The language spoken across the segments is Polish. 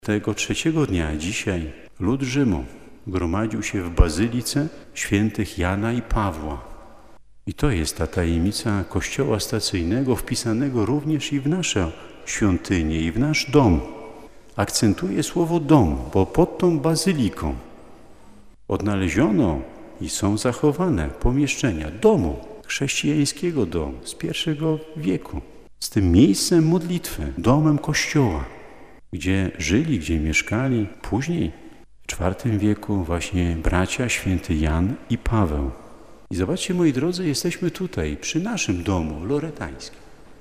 Tego trzeciego dnia, dzisiaj, lud Rzymu gromadził się w bazylice świętych Jana i Pawła. I to jest ta tajemnica Kościoła stacyjnego, wpisanego również i w naszą świątynię, i w nasz dom. Akcentuję słowo dom, bo pod tą bazyliką odnaleziono i są zachowane pomieszczenia domu, chrześcijańskiego domu z I wieku, z tym miejscem modlitwy, domem Kościoła, gdzie żyli, gdzie mieszkali później w IV wieku właśnie bracia święty Jan i Paweł. I zobaczcie, moi drodzy, jesteśmy tutaj, przy naszym domu loretańskim.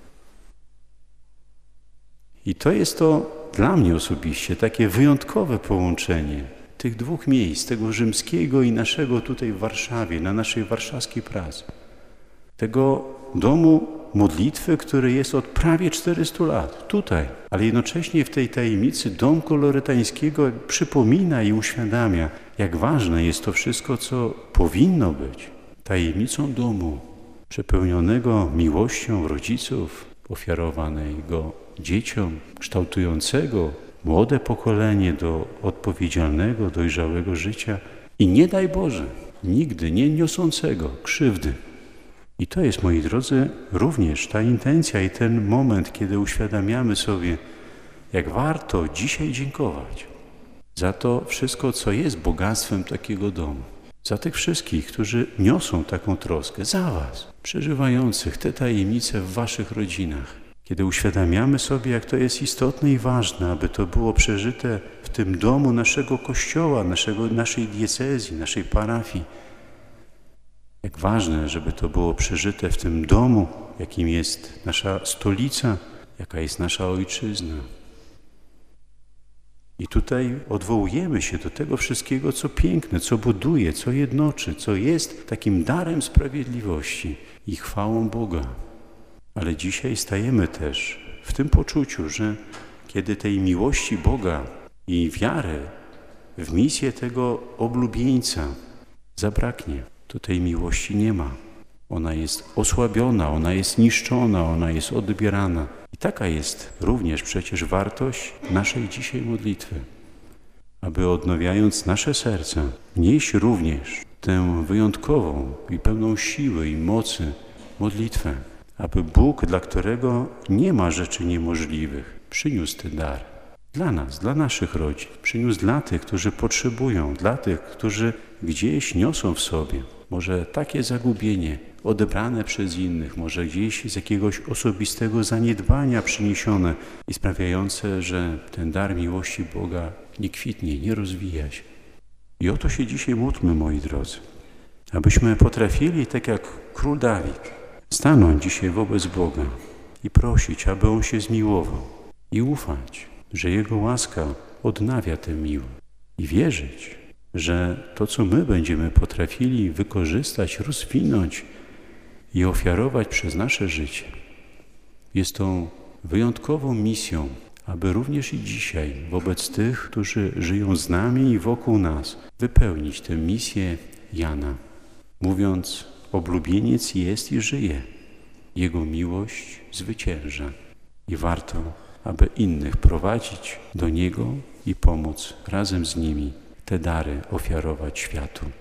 I to jest to dla mnie osobiście takie wyjątkowe połączenie tych dwóch miejsc, tego rzymskiego i naszego tutaj w Warszawie, na naszej warszawskiej pracy. Tego domu modlitwy, który jest od prawie 400 lat, tutaj. Ale jednocześnie w tej tajemnicy domku loretańskiego przypomina i uświadamia, jak ważne jest to wszystko, co powinno być tajemnicą domu, przepełnionego miłością rodziców, ofiarowanego dzieciom, kształtującego młode pokolenie do odpowiedzialnego, dojrzałego życia i nie daj Boże, nigdy nie niosącego krzywdy. I to jest, moi drodzy, również ta intencja i ten moment, kiedy uświadamiamy sobie, jak warto dzisiaj dziękować za to wszystko, co jest bogactwem takiego domu. Za tych wszystkich, którzy niosą taką troskę, za was, przeżywających te tajemnice w waszych rodzinach. Kiedy uświadamiamy sobie, jak to jest istotne i ważne, aby to było przeżyte w tym domu naszego Kościoła, naszej diecezji, naszej parafii. Jak ważne, żeby to było przeżyte w tym domu, jakim jest nasza stolica, jaka jest nasza ojczyzna. I tutaj odwołujemy się do tego wszystkiego, co piękne, co buduje, co jednoczy, co jest takim darem sprawiedliwości i chwałą Boga. Ale dzisiaj stajemy też w tym poczuciu, że kiedy tej miłości Boga i wiary w misję tego oblubieńca zabraknie, to tej miłości nie ma. Ona jest osłabiona, ona jest niszczona, ona jest odbierana. I taka jest również przecież wartość naszej dzisiaj modlitwy. Aby odnawiając nasze serca, nieść również tę wyjątkową i pełną siły i mocy modlitwę. Aby Bóg, dla którego nie ma rzeczy niemożliwych, przyniósł ten dar. Dla nas, dla naszych rodzin. Przyniósł dla tych, którzy potrzebują, dla tych, którzy gdzieś niosą w sobie. Może takie zagubienie odebrane przez innych, może gdzieś z jakiegoś osobistego zaniedbania przyniesione i sprawiające, że ten dar miłości Boga nie kwitnie, nie rozwija się. I o to się dzisiaj módlmy, moi drodzy. Abyśmy potrafili, tak jak król Dawid, stanąć dzisiaj wobec Boga i prosić, aby On się zmiłował i ufać, że Jego łaska odnawia tę miłość i wierzyć, że to, co my będziemy potrafili wykorzystać, rozwinąć i ofiarować przez nasze życie, jest tą wyjątkową misją, aby również i dzisiaj wobec tych, którzy żyją z nami i wokół nas, wypełnić tę misję Jana, mówiąc: oblubieniec jest i żyje, Jego miłość zwycięża i warto, aby innych prowadzić do Niego i pomóc razem z nimi te dary ofiarować światu.